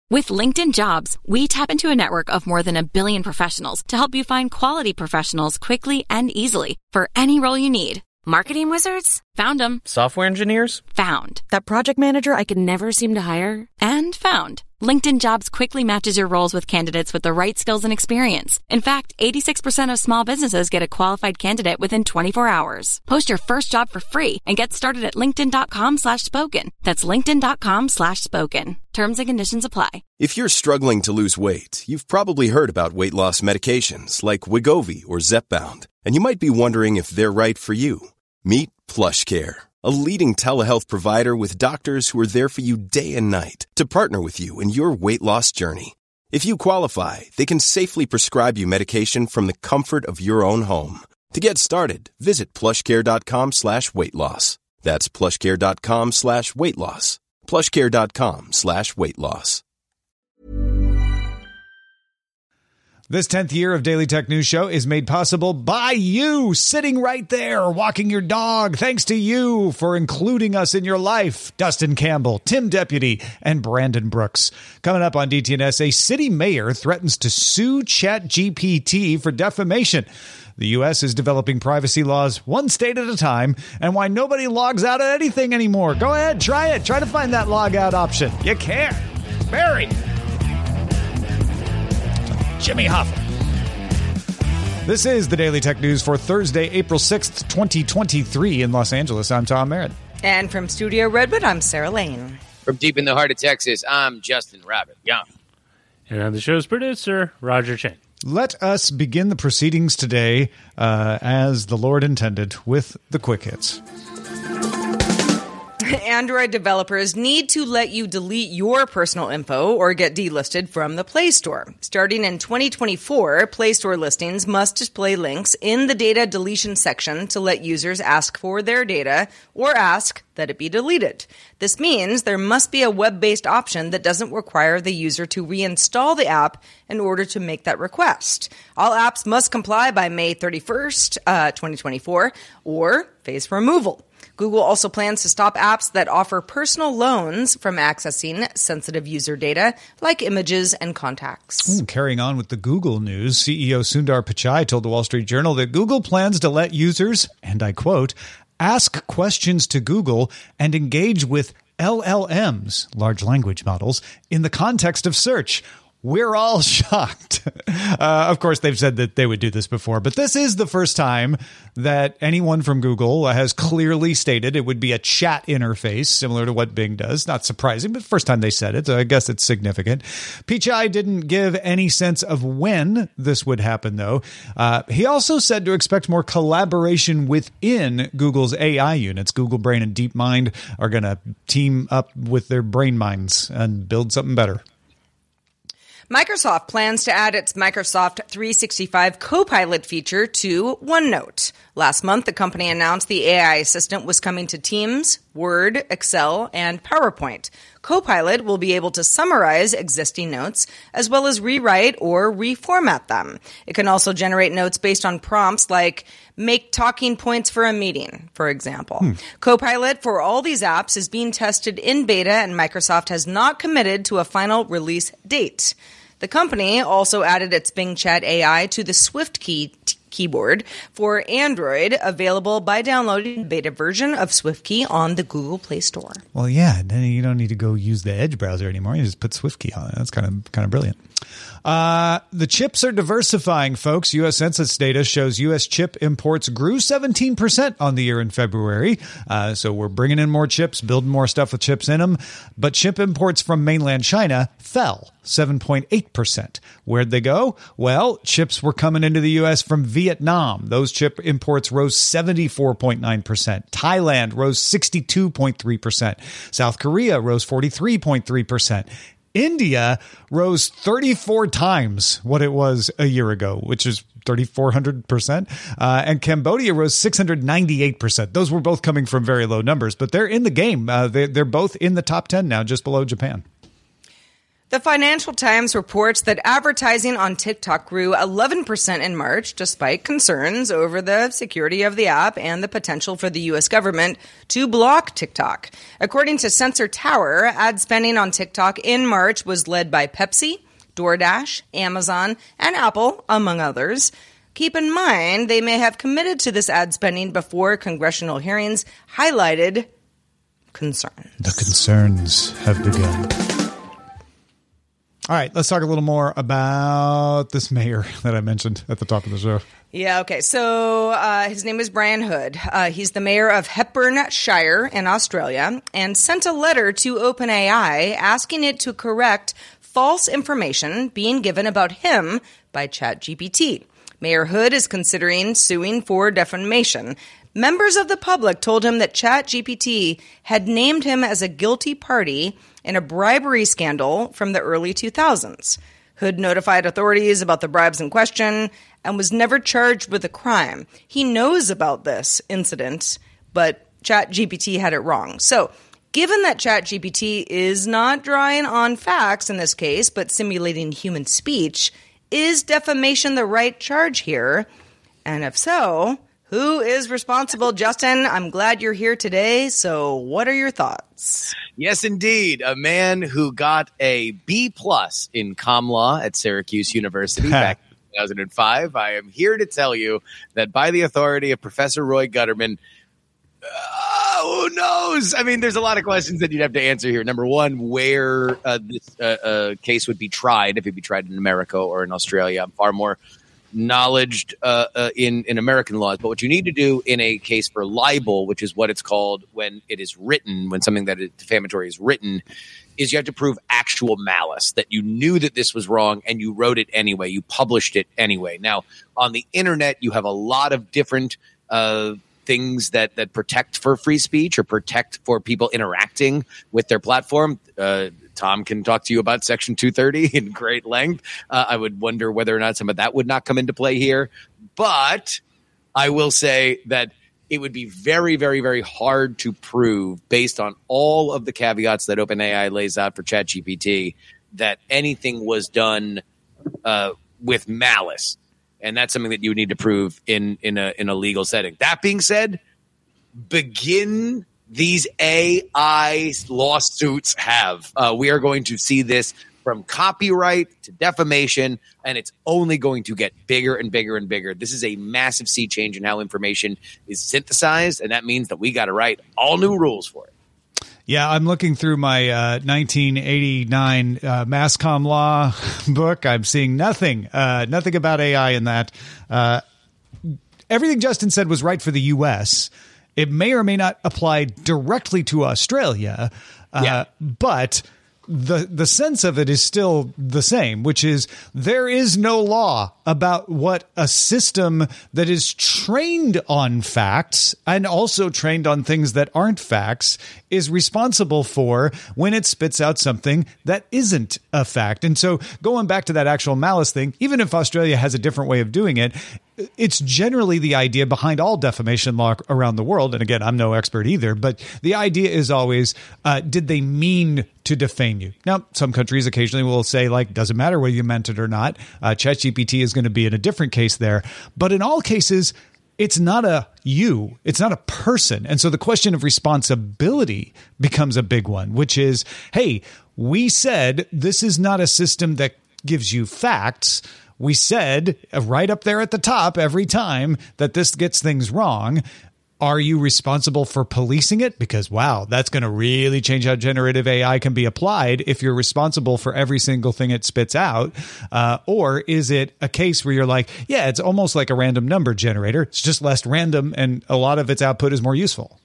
With LinkedIn Jobs, we tap into a network of more than 1 billion professionals to help you find quality professionals quickly and easily for any role you need. Marketing wizards? Found them. Software engineers? Found. That project manager I could never seem to hire? And found. LinkedIn Jobs quickly matches your roles with candidates with the right skills and experience. In fact, 86% of small businesses get a qualified candidate within 24 hours. Post your first job for free and get started at linkedin.com/spoken. That's linkedin.com/spoken. Terms and conditions apply. If you're struggling to lose weight, you've probably heard about weight loss medications like Wegovy or Zepbound, and you might be wondering if they're right for you. Meet PlushCare, a leading telehealth provider with doctors who are there for you day and night to partner with you in your weight loss journey. If you qualify, they can safely prescribe you medication from the comfort of your own home. To get started, visit plushcare.com/weightloss. That's plushcare.com/weightloss. plushcare.com/weightloss. This 10th year of Daily Tech News Show is made possible by you, sitting right there, walking your dog. Thanks to you for including us in your life. Dustin Campbell, Tim Deputy, and Brandon Brooks. Coming up on DTNS, a city mayor threatens to sue ChatGPT for defamation. The U.S. is developing privacy laws one state at a time, and why nobody logs out of anything anymore. Go ahead, try it. Try to find that log out option. You can't. Barry. Jimmy Hoffa. This is the Daily Tech News for Thursday, April 6th, 2023 in Los Angeles. I'm Tom Merritt. And from Studio Redwood, I'm Sarah Lane. From deep in the heart of Texas, I'm Justin Rabbit Young. And I'm the show's producer, Roger Chen. Let us begin the proceedings today, as the Lord intended, with the quick hits. Android developers need to let you delete your personal info or get delisted from the Play Store. Starting in 2024, Play Store listings must display links in the data deletion section to let users ask for their data or ask that it be deleted. This means there must be a web-based option that doesn't require the user to reinstall the app in order to make that request. All apps must comply by May 31st, 2024, or face removal. Google also plans to stop apps that offer personal loans from accessing sensitive user data like images and contacts. Carrying on with the Google news, CEO Sundar Pichai told the Wall Street Journal that Google plans to let users, and I quote, ask questions to Google and engage with LLMs, large language models, in the context of search. We're all shocked. Of course, they've said that they would do this before, but this is the first time that anyone from Google has clearly stated it would be a chat interface, similar to what Bing does. Not surprising, but first time they said it, so I guess it's significant. Pichai didn't give any sense of when this would happen, though. He also said to expect more collaboration within Google's AI units. Google Brain and DeepMind are going to team up with their brain minds and build something better. Microsoft plans to add its Microsoft 365 Copilot feature to OneNote. Last month, the company announced the AI assistant was coming to Teams, Word, Excel, and PowerPoint. Copilot will be able to summarize existing notes as well as rewrite or reformat them. It can also generate notes based on prompts like make talking points for a meeting, for example. Copilot for all these apps is being tested in beta, and Microsoft has not committed to a final release date. The company also added its Bing Chat AI to the Swift keyboard for Android, available by downloading the beta version of SwiftKey on the Google Play Store. Well, yeah, then you don't need to go use the Edge browser anymore. You just put SwiftKey on it. That's kind of brilliant. The chips are diversifying, folks. U.S. Census data shows U.S. chip imports grew 17% on the year in February. So we're bringing in more chips, building more stuff with chips in them. But chip imports from mainland China fell 7.8%. Where'd they go? Well, chips were coming into the U.S. from Vietnam. Those chip imports rose 74.9%. Thailand rose 62.3%. South Korea rose 43.3%. India rose 34 times what it was a year ago, which is 3,400%. And Cambodia rose 698%. Those were both coming from very low numbers, but they're in the game. They're both in the top 10 now, just below Japan. The Financial Times reports that advertising on TikTok grew 11% in March, despite concerns over the security of the app and the potential for the U.S. government to block TikTok. According to Sensor Tower, ad spending on TikTok in March was led by Pepsi, DoorDash, Amazon, and Apple, among others. Keep in mind, they may have committed to this ad spending before congressional hearings highlighted concerns. The concerns have begun. All right, let's talk a little more about this mayor that I mentioned at the top of the show. Yeah, okay. So his name is Brian Hood. He's the mayor of Hepburn Shire in Australia and sent a letter to OpenAI asking it to correct false information being given about him by ChatGPT. Mayor Hood is considering suing for defamation. Members of the public told him that ChatGPT had named him as a guilty party in a bribery scandal from the early 2000s. Hood notified authorities about the bribes in question and was never charged with a crime. He knows about this incident, but ChatGPT had it wrong. So, given that ChatGPT is not drawing on facts in this case, but simulating human speech, is defamation the right charge here? And if so, who is responsible? Justin, I'm glad you're here today. So what are your thoughts? Yes, indeed. A man who got a B+ in comm law at Syracuse University back in 2005. I am here to tell you that by the authority of Professor Roy Gutterman, who knows? I mean, there's a lot of questions that you'd have to answer here. Number one, where this case would be tried, if it'd be tried in America or in Australia. I'm far more knowledged in American laws. But what you need to do in a case for libel, which is what it's called when it is written, when something that is defamatory is written, is you have to prove actual malice, that you knew that this was wrong and you wrote it anyway. You published it anyway. Now, on the internet, you have a lot of different things that protect for free speech or protect for people interacting with their platform. Tom can talk to you about Section 230 in great length. I would wonder whether or not some of that would not come into play here. But I will say that it would be very, very, very hard to prove, based on all of the caveats that OpenAI lays out for ChatGPT, that anything was done with malice. And that's something that you would need to prove in a legal setting. That being said, begin these AI lawsuits have. We are going to see this from copyright to defamation, and it's only going to get bigger and bigger and bigger. This is a massive sea change in how information is synthesized, and that means that we got to write all new rules for it. Yeah, I'm looking through my 1989 mass comm law book. I'm seeing nothing about AI in that. Everything Justin said was right for the U.S. It may or may not apply directly to Australia, but the sense of it is still the same, which is there is no law about what a system that is trained on facts and also trained on things that aren't facts is responsible for when it spits out something that isn't a fact. And so going back to that actual malice thing, even if Australia has a different way of doing it, it's generally the idea behind all defamation law around the world. And again, I'm no expert either, but the idea is always, did they mean to defame you? Now, some countries occasionally will say, like, doesn't matter whether you meant it or not. ChatGPT is going to be in a different case there. But in all cases, it's not a you. It's not a person. And so the question of responsibility becomes a big one, which is, hey, we said this is not a system that gives you facts. We said right up there at the top every time that this gets things wrong. Are you responsible for policing it? Because, wow, that's going to really change how generative AI can be applied if you're responsible for every single thing it spits out. Or is it a case where you're like, yeah, it's almost like a random number generator. It's just less random and a lot of its output is more useful.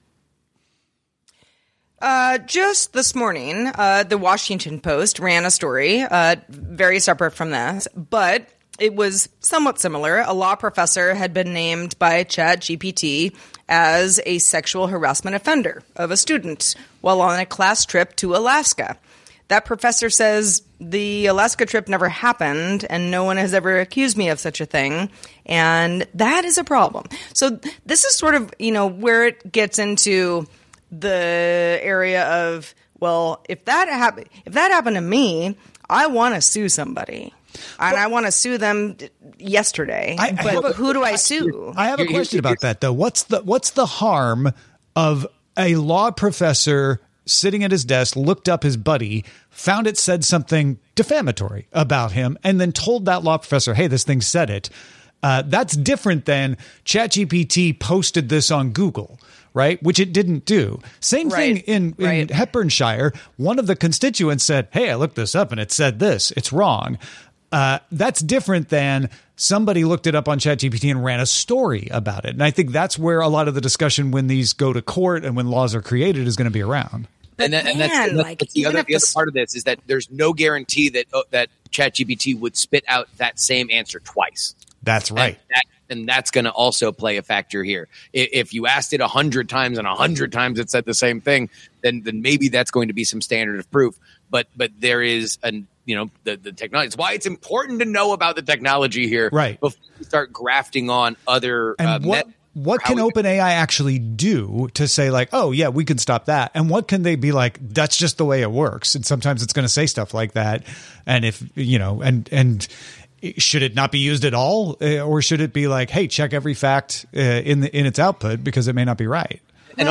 Just this morning, the Washington Post ran a story, very separate from this, but it was somewhat similar. A law professor had been named by ChatGPT as a sexual harassment offender of a student while on a class trip to Alaska. That professor says the Alaska trip never happened and no one has ever accused me of such a thing. And that is a problem. So this is sort of, where it gets into the area of, well, if that happened to me, I want to sue somebody. And I want to sue them yesterday. But who do I sue? I have a question about that, though. What's the harm of a law professor sitting at his desk, looked up his buddy, found it said something defamatory about him, and then told that law professor, hey, this thing said it? That's different than ChatGPT posted this on Google, right? Which it didn't do. Same thing in Hepburnshire. One of the constituents said, hey, I looked this up and it said this. It's wrong. That's different than somebody looked it up on ChatGPT and ran a story about it. And I think that's where a lot of the discussion when these go to court and when laws are created is going to be around. That's the other part of this is that there's no guarantee that ChatGPT would spit out that same answer twice. That's right. And that's going to also play a factor here. If you asked it 100 times and 100 times it said the same thing, then maybe that's going to be some standard of proof. But there is the technology. It's why it's important to know about the technology here, right, before you start grafting on other. And what can OpenAI actually do to say like, oh yeah, we can stop that? And what can they be like? That's just the way it works. And sometimes it's going to say stuff like that. And if and should it not be used at all, or should it be like, hey, check every fact in its output because it may not be right? And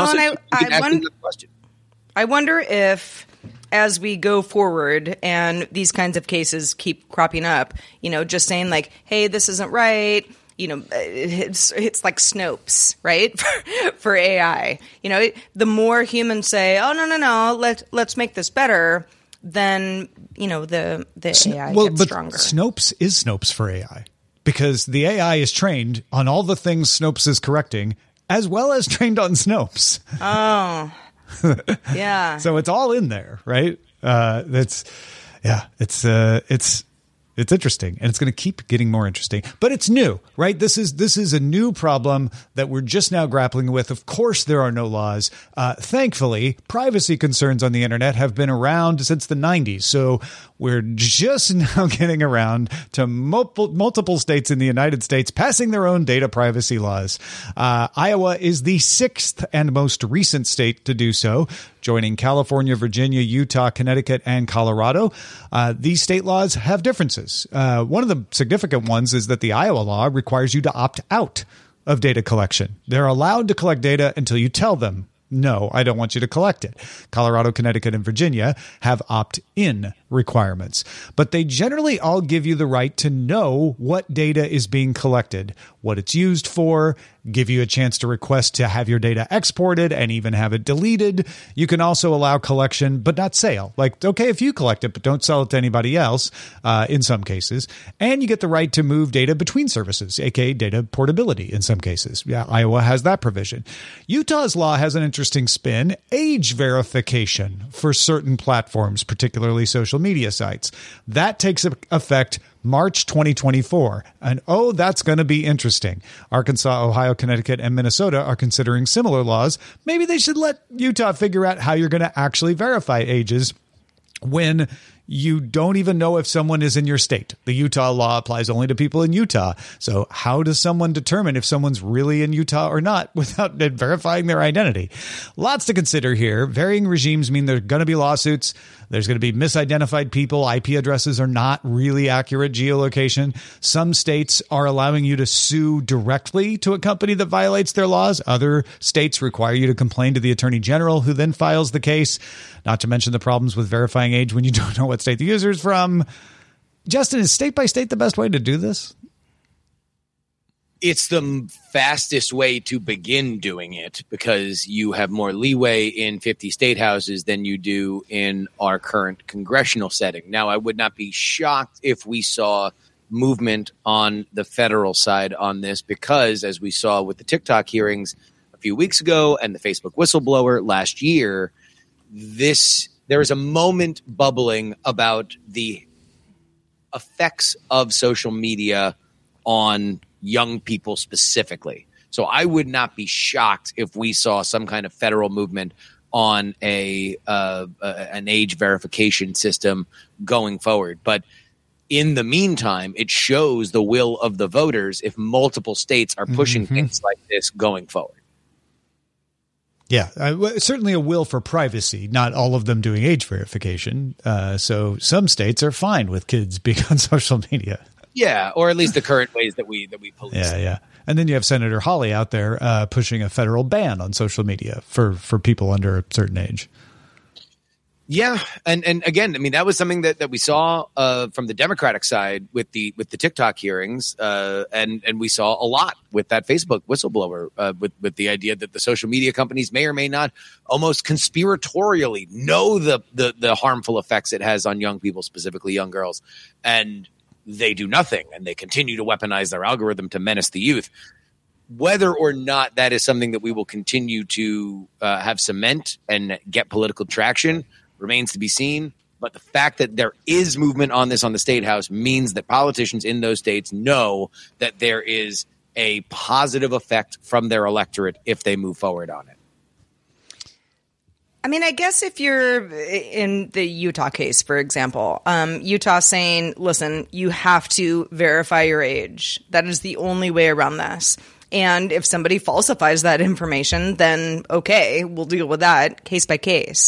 I wonder if, as we go forward and these kinds of cases keep cropping up, just saying like, hey, this isn't right. It's like Snopes, right? for AI. The more humans say, oh, no, let's make this better, then, the AI gets stronger. Snopes is Snopes for AI because the AI is trained on all the things Snopes is correcting as well as trained on Snopes. Oh, yeah. So it's all in there, right? It's interesting, and it's going to keep getting more interesting. But it's new, right? This is a new problem that we're just now grappling with. Of course, there are no laws. Thankfully, privacy concerns on the internet have been around since the 90s. So we're just now getting around to multiple states in the United States passing their own data privacy laws. Iowa is the 6th and most recent state to do so, joining California, Virginia, Utah, Connecticut, and Colorado. These state laws have differences. One of the significant ones is that the Iowa law requires you to opt out of data collection. They're allowed to collect data until you tell them, no, I don't want you to collect it. Colorado, Connecticut, and Virginia have opt-in requirements, but they generally all give you the right to know what data is being collected, what it's used for, give you a chance to request to have your data exported and even have it deleted. You can also allow collection, but not sale. Like, okay, if you collect it, but don't sell it to anybody else in some cases. And you get the right to move data between services, aka data portability in some cases. Yeah, Iowa has that provision. Utah's law has an interesting spin, age verification for certain platforms, particularly social media sites. That takes effect March 2024. And that's going to be interesting. Arkansas, Ohio, Connecticut, and Minnesota are considering similar laws. Maybe they should let Utah figure out how you're going to actually verify ages when you don't even know if someone is in your state. The Utah law applies only to people in Utah. So how does someone determine if someone's really in Utah or not without verifying their identity? Lots to consider here. Varying regimes mean there are going to be lawsuits. There's going to be misidentified people. IP addresses are not really accurate geolocation. Some states are allowing you to sue directly to a company that violates their laws. Other states require you to complain to the attorney general, who then files the case. Not to mention the problems with verifying age when you don't know what state the user is from. Justin, is state by state the best way to do this? It's the fastest way to begin doing it because you have more leeway in 50 state houses than you do in our current congressional setting. Now, I would not be shocked if we saw movement on the federal side on this because, as we saw with the TikTok hearings a few weeks ago and the Facebook whistleblower last year, there is a moment bubbling about the effects of social media on young people specifically. So I would not be shocked if we saw some kind of federal movement on an age verification system going forward. But in the meantime, it shows the will of the voters if multiple states are pushing things like this going forward. Yeah, certainly a will for privacy, not all of them doing age verification. So some states are fine with kids being on social media. Yeah, or at least the current ways that we police. Yeah. And then you have Senator Hawley out there pushing a federal ban on social media for people under a certain age. Yeah, and again, I mean, that was something that we saw from the Democratic side with the TikTok hearings, and we saw a lot with that Facebook whistleblower, with the idea that the social media companies may or may not almost conspiratorially know the harmful effects it has on young people, specifically young girls, and they do nothing, and they continue to weaponize their algorithm to menace the youth. Whether or not that is something that we will continue to have cement and get political traction remains to be seen. But the fact that there is movement on this on the state house means that politicians in those states know that there is a positive effect from their electorate if they move forward on it. I mean, I guess if you're in the Utah case, for example, Utah saying, listen, you have to verify your age. That is the only way around this. And if somebody falsifies that information, then okay, we'll deal with that case by case.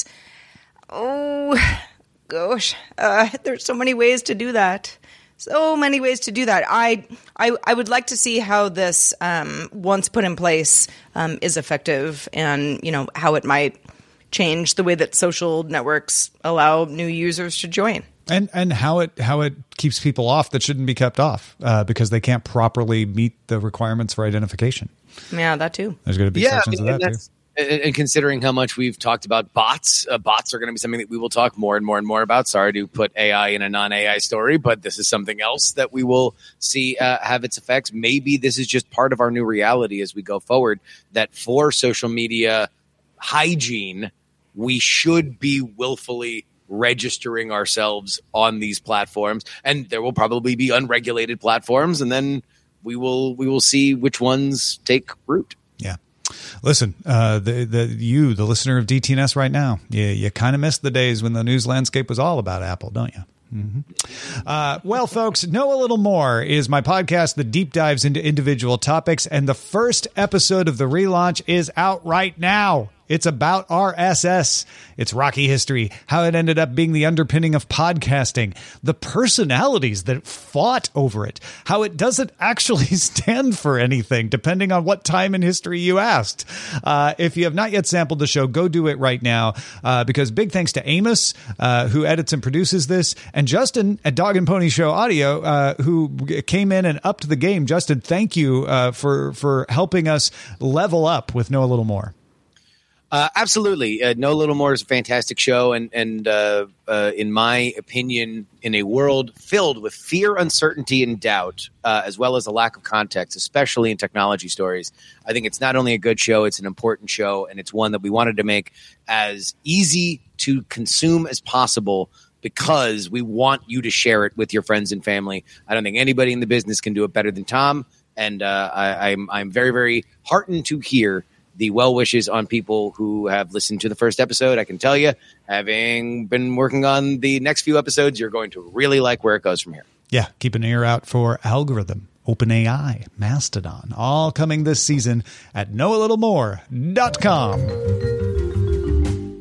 Oh, gosh, there's so many ways to do that. So many ways to do that. I would like to see how this, once put in place, is effective, and how it might change the way that social networks allow new users to join. And how it keeps people off that shouldn't be kept off because they can't properly meet the requirements for identification. Yeah, that too. There's going to be sections of that too. And considering how much we've talked about bots, bots are going to be something that we will talk more and more and more about. Sorry to put AI in a non-AI story, but this is something else that we will see have its effects. Maybe this is just part of our new reality as we go forward, that for social media hygiene, we should be willfully registering ourselves on these platforms. And there will probably be unregulated platforms, and then we will see which ones take root. Yeah. Listen, the listener of DTNS right now, you kind of missed the days when the news landscape was all about Apple, don't you? Mm-hmm. Well, folks, Know a Little More is my podcast that deep dives into individual topics, and the first episode of the relaunch is out right now. It's about RSS, its rocky history, how it ended up being the underpinning of podcasting, the personalities that fought over it, how it doesn't actually stand for anything, depending on what time in history you asked. If you have not yet sampled the show, go do it right now, because big thanks to Amos, who edits and produces this, and Justin at Dog and Pony Show Audio, who came in and upped the game. Justin, thank you for helping us level up with Know a Little More. Absolutely. Know a Little More is a fantastic show. And in my opinion, in a world filled with fear, uncertainty, and doubt, as well as a lack of context, especially in technology stories, I think it's not only a good show, it's an important show. And it's one that we wanted to make as easy to consume as possible, because we want you to share it with your friends and family. I don't think anybody in the business can do it better than Tom. And I'm very, very heartened to hear the well wishes on people who have listened to the first episode. I can tell you, having been working on the next few episodes, you're going to really like where it goes from here. Yeah, keep an ear out for Algorithm, OpenAI, Mastodon, all coming this season at knowalittlemore.com.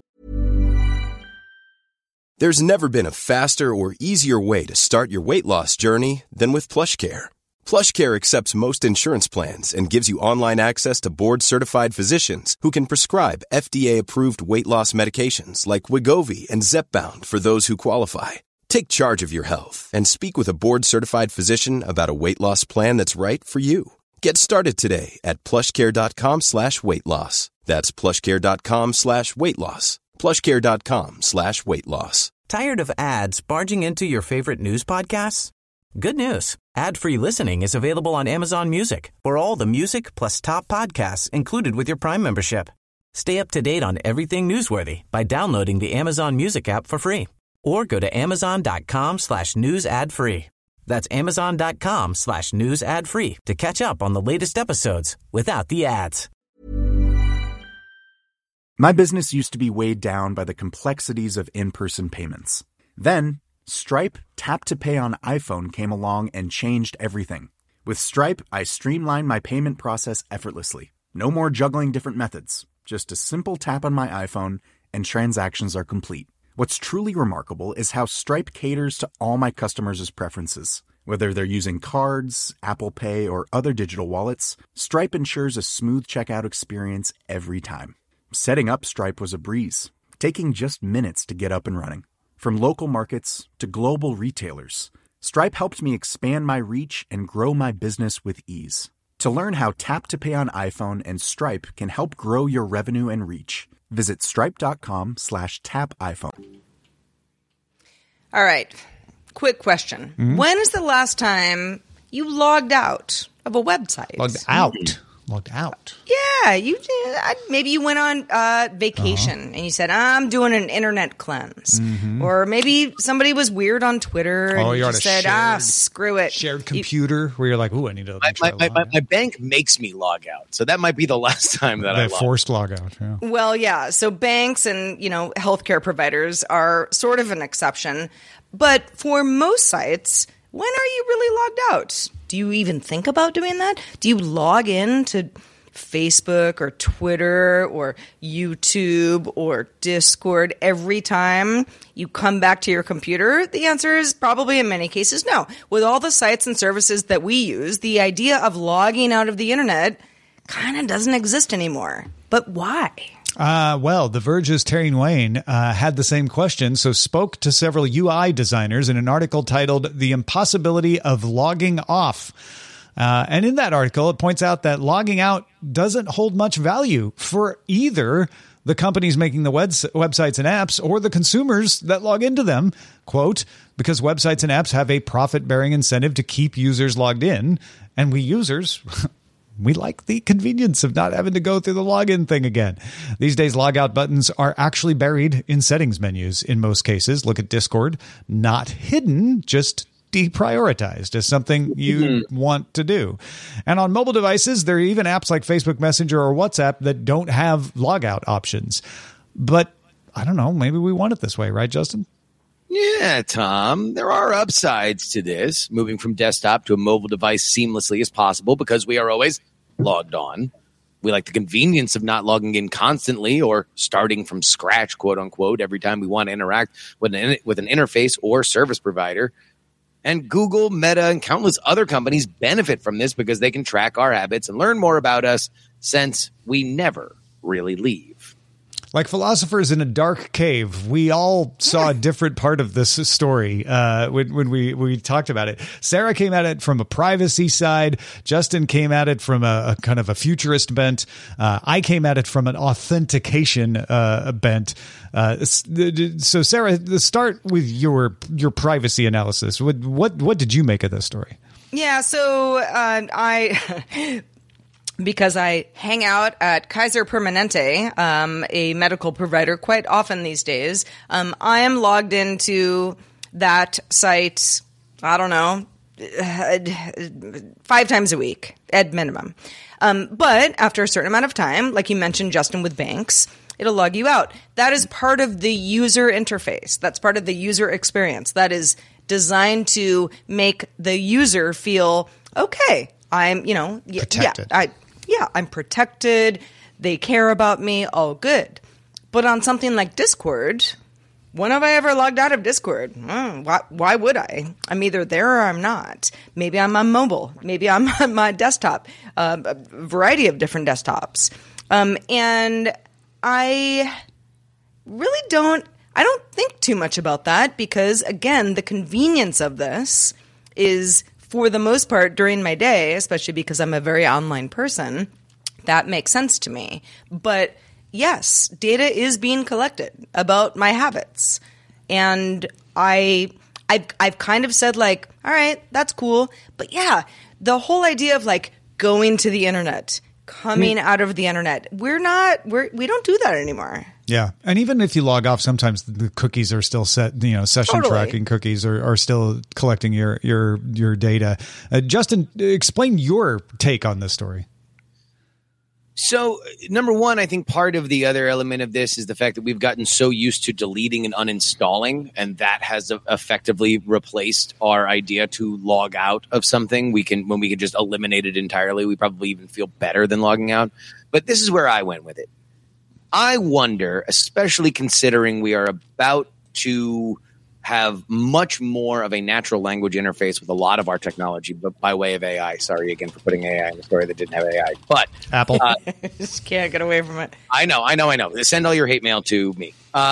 There's never been a faster or easier way to start your weight loss journey than with PlushCare. PlushCare accepts most insurance plans and gives you online access to board-certified physicians who can prescribe FDA-approved weight loss medications like Wegovy and Zepbound for those who qualify. Take charge of your health and speak with a board-certified physician about a weight loss plan that's right for you. Get started today at plushcare.com/weight loss. That's plushcare.com/weight loss. plushcare.com/weight loss. Tired of ads barging into your favorite news podcasts? Good news. Ad-free listening is available on Amazon Music for all the music plus top podcasts included with your Prime membership. Stay up to date on everything newsworthy by downloading the Amazon Music app for free, or go to amazon.com/news ad free. That's amazon.com/news ad free to catch up on the latest episodes without the ads. My business used to be weighed down by the complexities of in-person payments. Then Stripe Tap to Pay on iPhone came along and changed everything. With Stripe, I streamlined my payment process effortlessly. No more juggling different methods. Just a simple tap on my iPhone, and transactions are complete. What's truly remarkable is how Stripe caters to all my customers' preferences. Whether they're using cards, Apple Pay, or other digital wallets, Stripe ensures a smooth checkout experience every time. Setting up Stripe was a breeze, taking just minutes to get up and running. From local markets to global retailers, Stripe helped me expand my reach and grow my business with ease. To learn how Tap to Pay on iPhone and Stripe can help grow your revenue and reach, visit stripe.com/tapiphone. All right. Quick question. When is the last time you logged out of a website? Logged out. Yeah, maybe you went on vacation and you said, I'm doing an internet cleanse. Or maybe somebody was weird on Twitter and you just said, screw it. Shared computer where you're like, ooh, I need to my bank makes me log out. So that might be the last time that I forced log out. Yeah. Well, yeah. So banks and, healthcare providers are sort of an exception. But for most sites, when are you really logged out? Do you even think about doing that? Do you log in to Facebook or Twitter or YouTube or Discord every time you come back to your computer? The answer is probably in many cases no. With all the sites and services that we use, the idea of logging out of the internet kind of doesn't exist anymore. But why? Well, The Verge's Terry Wayne had the same question, so spoke to several UI designers in an article titled The Impossibility of Logging Off. And in that article, it points out that logging out doesn't hold much value for either the companies making the websites and apps or the consumers that log into them. Quote, because websites and apps have a profit-bearing incentive to keep users logged in, and we users... we like the convenience of not having to go through the login thing again. These days, logout buttons are actually buried in settings menus in most cases. Look at Discord. Not hidden, just deprioritized as something you want to do. And on mobile devices, there are even apps like Facebook Messenger or WhatsApp that don't have logout options. But I don't know, maybe we want it this way, right, Justin? Yeah, Tom, there are upsides to this, moving from desktop to a mobile device seamlessly as possible because we are always logged on. We like the convenience of not logging in constantly or starting from scratch, quote unquote, every time we want to interact with an interface or service provider. And Google, Meta, and countless other companies benefit from this because they can track our habits and learn more about us since we never really leave. Like philosophers in a dark cave, we all saw a different part of this story when we talked about it. Sarah came at it from a privacy side. Justin came at it from a kind of a futurist bent. I came at it from an authentication bent. So, Sarah, let's start with your privacy analysis. What did you make of this story? Yeah, so because I hang out at Kaiser Permanente, a medical provider, quite often these days, I am logged into that site, I don't know, 5 times a week at minimum. But after a certain amount of time, like you mentioned, Justin, with banks, it'll log you out. That is part of the user interface. That's part of the user experience. That is designed to make the user feel, okay, I'm, protected. I'm protected. They care about me. All good. But on something like Discord, when have I ever logged out of Discord? Why would I? I'm either there or I'm not. Maybe I'm on mobile. Maybe I'm on my desktop. A variety of different desktops. And I really don't think too much about that because, again, the convenience of this is, for the most part, during my day, especially because I'm a very online person, that makes sense to me. But yes, data is being collected about my habits. And I've kind of said, like, all right, that's cool. But yeah, the whole idea of like going to the internet, coming out of the internet, we don't do that anymore. Yeah. And even if you log off, sometimes the cookies are still set, session tracking cookies are still collecting your data. Justin, explain your take on this story. So, number one, I think part of the other element of this is the fact that we've gotten so used to deleting and uninstalling, and that has effectively replaced our idea to log out of something. When we can just eliminate it entirely, we probably even feel better than logging out. But this is where I went with it. I wonder, especially considering we are about to have much more of a natural language interface with a lot of our technology, but by way of AI. Sorry again for putting AI in the story that didn't have AI. But Apple. Just can't get away from it. I know. Send all your hate mail to me,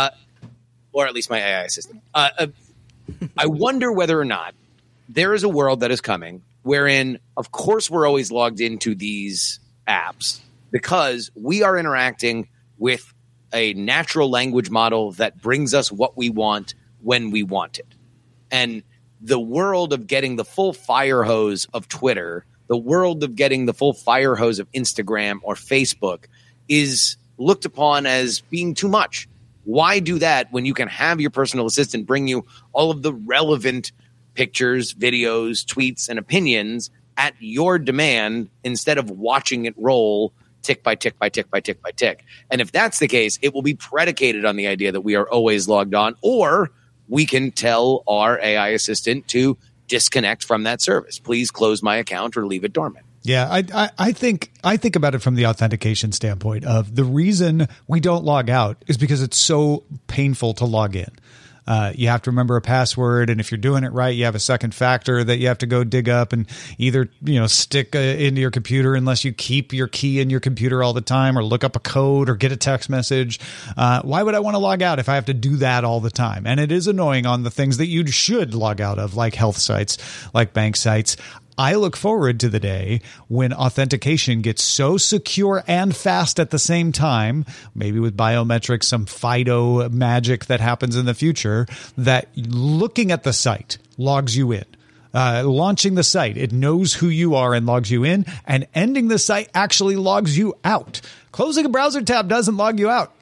or at least my AI assistant. I wonder whether or not there is a world that is coming wherein, of course, we're always logged into these apps because we are interacting with a natural language model that brings us what we want when we want it. And the world of getting the full fire hose of Twitter, the world of getting the full fire hose of Instagram or Facebook is looked upon as being too much. Why do that when you can have your personal assistant bring you all of the relevant pictures, videos, tweets, and opinions at your demand instead of watching it roll tick by tick by tick by tick by tick? And if that's the case, it will be predicated on the idea that we are always logged on, or we can tell our AI assistant to disconnect from that service. Please close my account or leave it dormant. Yeah, I think about it from the authentication standpoint of the reason we don't log out is because it's so painful to log in. You have to remember a password, and if you're doing it right, you have a second factor that you have to go dig up and either stick into your computer unless you keep your key in your computer all the time, or look up a code or get a text message. Why would I want to log out if I have to do that all the time? And it is annoying on the things that you should log out of, like health sites, like bank sites. I look forward to the day when authentication gets so secure and fast at the same time, maybe with biometrics, some FIDO magic that happens in the future, that looking at the site logs you in. Launching the site, it knows who you are and logs you in, and ending the site actually logs you out. Closing a browser tab doesn't log you out.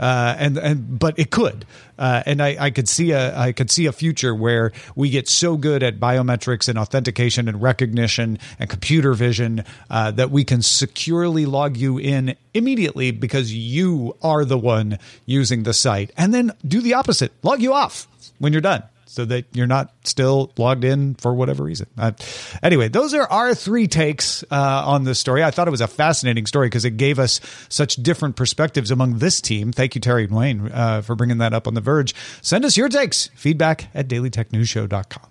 But it could, and I could see a future where we get so good at biometrics and authentication and recognition and computer vision that we can securely log you in immediately because you are the one using the site, and then do the opposite, log you off when you're done, so that you're not still logged in for whatever reason. Anyway, those are our three takes on this story. I thought it was a fascinating story because it gave us such different perspectives among this team. Thank you, Terry and Wayne, for bringing that up on The Verge. Send us your takes. feedback@dailytechnewsshow.com.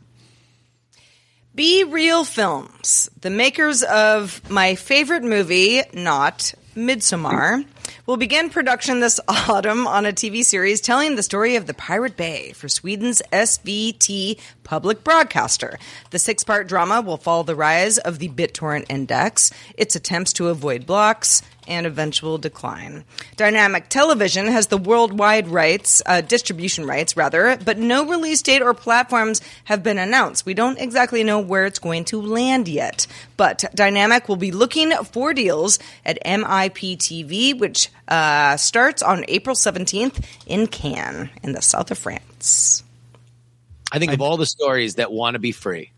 Be Real Films, the makers of my favorite movie, not Midsommar, will begin production this autumn on a TV series telling the story of the Pirate Bay for Sweden's SVT public broadcaster. The 6-part drama will follow the rise of the BitTorrent index, its attempts to avoid blocks, and eventual decline. Dynamic Television has the worldwide distribution rights, but no release date or platforms have been announced. We don't exactly know where it's going to land yet, but Dynamic will be looking for deals at MIPTV, which starts on April 17th in Cannes, in the south of France. I think of all the stories that want to be free.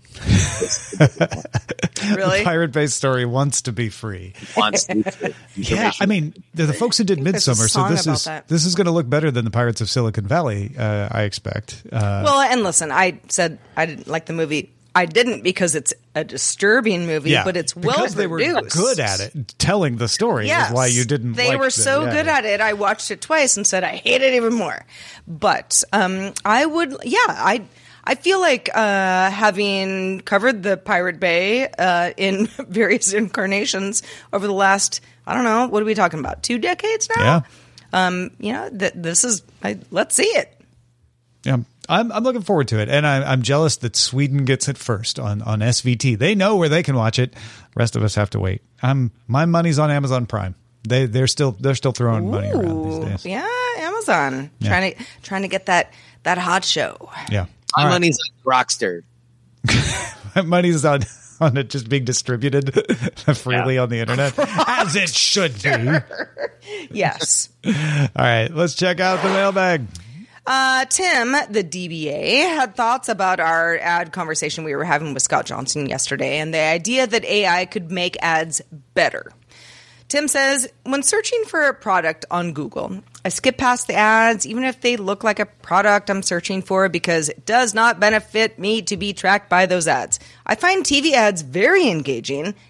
Really? The Pirate-based story wants to be free. Wants to be free. Yeah, I mean, they're the folks who did Midsommar, so this is going to look better than the Pirates of Silicon Valley, I expect. Well, and listen, I said I didn't like the movie. I didn't because it's a disturbing movie, but it's well because produced. They were good at it, telling the story. Yes, is why you didn't. They were so good at it. I watched it twice and said I hate it even more. But I would, I feel like having covered the Pirate Bay in various incarnations over the last, I don't know, what are we talking about? 2 decades now? Yeah. This is, let's see it. Yeah. I'm looking forward to it, and I'm jealous that Sweden gets it first on SVT. They know where they can watch it. The rest of us have to wait. My money's on Amazon Prime. They're still throwing money around these days. Yeah, Amazon trying to get that hot show. Yeah, my money's on Grokster. My money's on it just being distributed freely on the internet, as it should be. Yes. All right, let's check out the mailbag. Tim, the DBA, had thoughts about our ad conversation we were having with Scott Johnson yesterday and the idea that AI could make ads better. Tim says, when searching for a product on Google, I skip past the ads, even if they look like a product I'm searching for, because it does not benefit me to be tracked by those ads. I find TV ads very engaging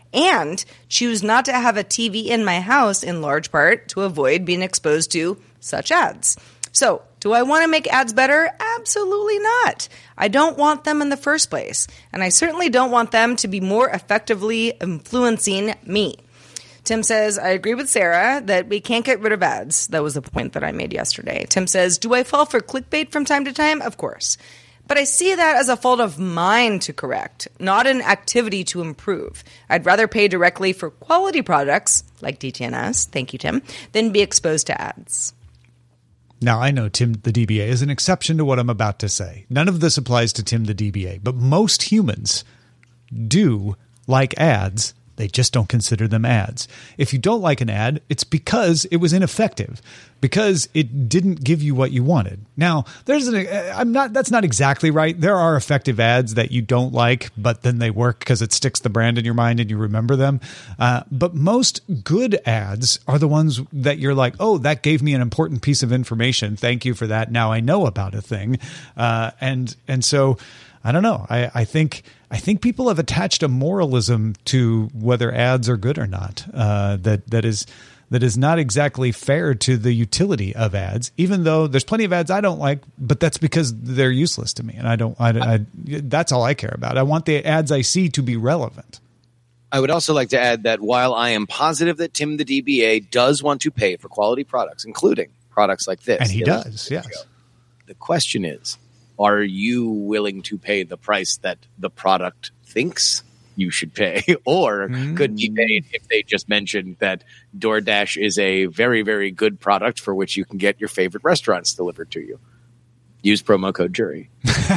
and choose not to have a TV in my house in large part to avoid being exposed to such ads. So, do I want to make ads better? Absolutely not. I don't want them in the first place, and I certainly don't want them to be more effectively influencing me. Tim says, I agree with Sarah that we can't get rid of ads. That was the point that I made yesterday. Tim says, do I fall for clickbait from time to time? Of course. But I see that as a fault of mine to correct, not an activity to improve. I'd rather pay directly for quality products, like DTNS, thank you, Tim, than be exposed to ads. Now, I know Tim the DBA is an exception to what I'm about to say. None of this applies to Tim the DBA, but most humans do like ads. They just don't consider them ads. If you don't like an ad, it's because it was ineffective, because it didn't give you what you wanted. Now, that's not exactly right. There are effective ads that you don't like, but then they work because it sticks the brand in your mind and you remember them. But most good ads are the ones that you're like, oh, that gave me an important piece of information. Thank you for that. Now I know about a thing. And so I don't know. I think people have attached a moralism to whether ads are good or not. That is not exactly fair to the utility of ads. Even though there's plenty of ads I don't like, but that's because they're useless to me, and I that's all I care about. I want the ads I see to be relevant. I would also like to add that while I am positive that Tim the DBA does want to pay for quality products, including products like this, and he does, yes. The question is, are you willing to pay the price that the product thinks you should pay, or could be paid if they just mentioned that DoorDash is a very, very good product for which you can get your favorite restaurants delivered to you? Use promo code jury.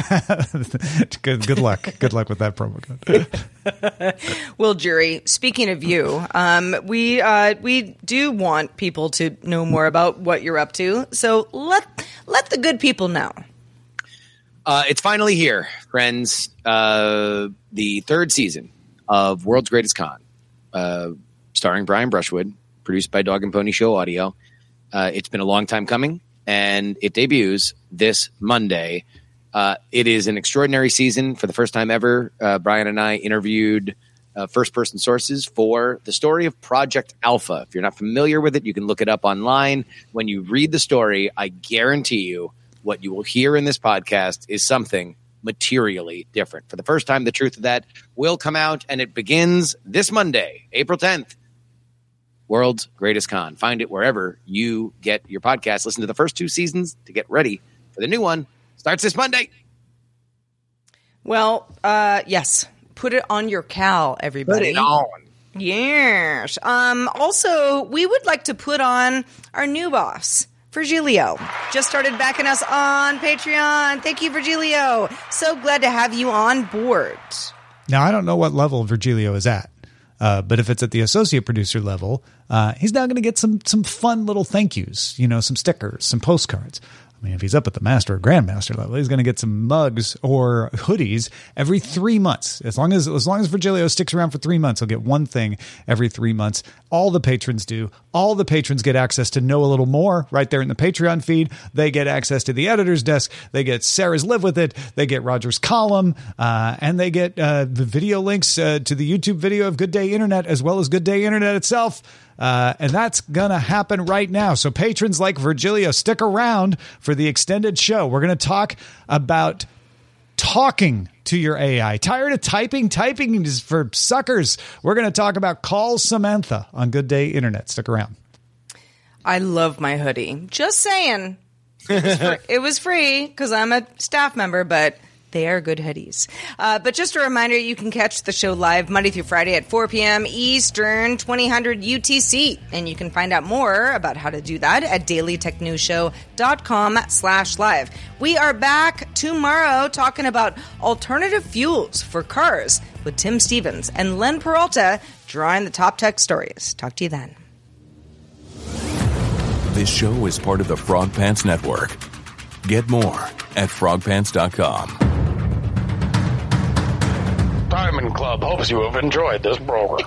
Good luck. Good luck with that promo code. Well, jury, speaking of you, we do want people to know more about what you're up to. So let the good people know. It's finally here, friends. The third season of World's Greatest Con, starring Brian Brushwood, produced by Dog and Pony Show Audio. It's been a long time coming, and it debuts this Monday. It is an extraordinary season. For the first time ever, Brian and I interviewed first-person sources for the story of Project Alpha. If you're not familiar with it, you can look it up online. When you read the story, I guarantee you what you will hear in this podcast is something materially different. For the first time, the truth of that will come out, and it begins this Monday, April 10th. World's Greatest Con. Find it wherever you get your podcast. Listen to the first two seasons to get ready for the new one. Starts this Monday. Well, yes. Put it on your cal, everybody. Put it on. Yes. Also, we would like to put on our new boss, Virgilio. Just started backing us on Patreon. Thank you, Virgilio. So glad to have you on board. Now, I don't know what level Virgilio is at, but if it's at the associate producer level, he's now going to get some fun little thank yous, some stickers, some postcards. I mean, if he's up at the master or grandmaster level, he's going to get some mugs or hoodies every 3 months. As long as Virgilio sticks around for 3 months, he'll get one thing every 3 months. All the patrons do. All the patrons get access to Know a Little More right there in the Patreon feed. They get access to the editor's desk. They get Sarah's Live With It. They get Roger's column. And they get the video links to the YouTube video of Good Day Internet, as well as Good Day Internet itself. And that's going to happen right now. So patrons like Virgilio, stick around for the extended show. We're going to talk about talking to your AI. Tired of typing? Typing is for suckers. We're going to talk about Call Samantha on Good Day Internet. Stick around. I love my hoodie. Just saying. It was free because I'm a staff member, but they are good hoodies. But just a reminder, you can catch the show live Monday through Friday at 4 p.m. Eastern, 2000 UTC. And you can find out more about how to do that at dailytechnewsshow.com/live. We are back tomorrow talking about alternative fuels for cars with Tim Stevens and Len Peralta drawing the top tech stories. Talk to you then. This show is part of the Frog Pants Network. Get more at frogpants.com. Diamond Club hopes you have enjoyed this program.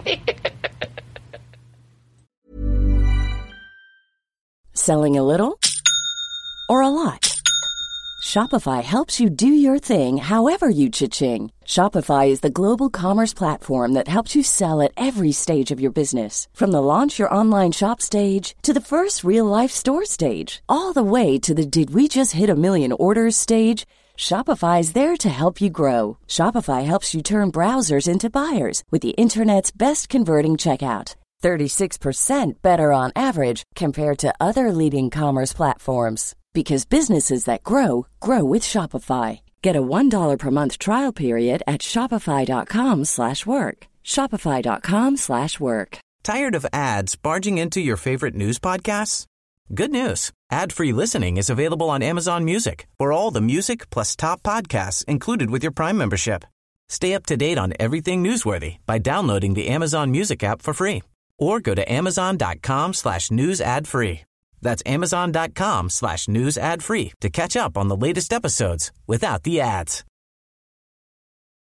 Selling a little or a lot? Shopify helps you do your thing however you cha-ching. Shopify is the global commerce platform that helps you sell at every stage of your business. From the launch your online shop stage to the first real-life store stage, all the way to the did we just hit a million orders stage. Shopify is there to help you grow. Shopify helps you turn browsers into buyers with the internet's best converting checkout. 36% better on average compared to other leading commerce platforms. Because businesses that grow, grow with Shopify. Get a $1 per month trial period at shopify.com/work. Shopify.com/work. Tired of ads barging into your favorite news podcasts? Good news. Ad-free listening is available on Amazon Music for all the music plus top podcasts included with your Prime membership. Stay up to date on everything newsworthy by downloading the Amazon Music app for free or go to amazon.com/news ad free. That's amazon.com/news ad free to catch up on the latest episodes without the ads.